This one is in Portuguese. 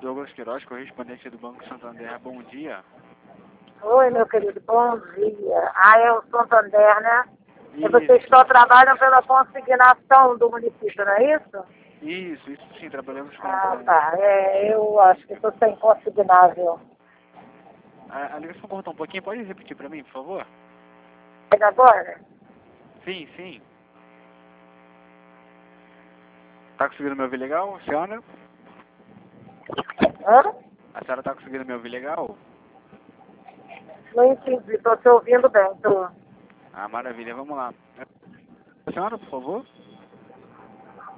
Douglas Queiroz, correspondente do Banco Santander. Bom dia. Oi, meu querido, bom dia. É o Santander, né? E Isso, vocês só trabalham pela consignação do município, não é isso? isso sim, trabalhamos com... Tá. Eu acho que estou sem consignável. A ligação cortou um pouquinho, pode repetir para mim, por favor? Pega agora? Sim. Tá conseguindo me ouvir legal, senhora? Hã? A senhora tá conseguindo me ouvir legal? Não entendi, estou te ouvindo bem, tô. Ah, maravilha, vamos lá. A senhora, por favor?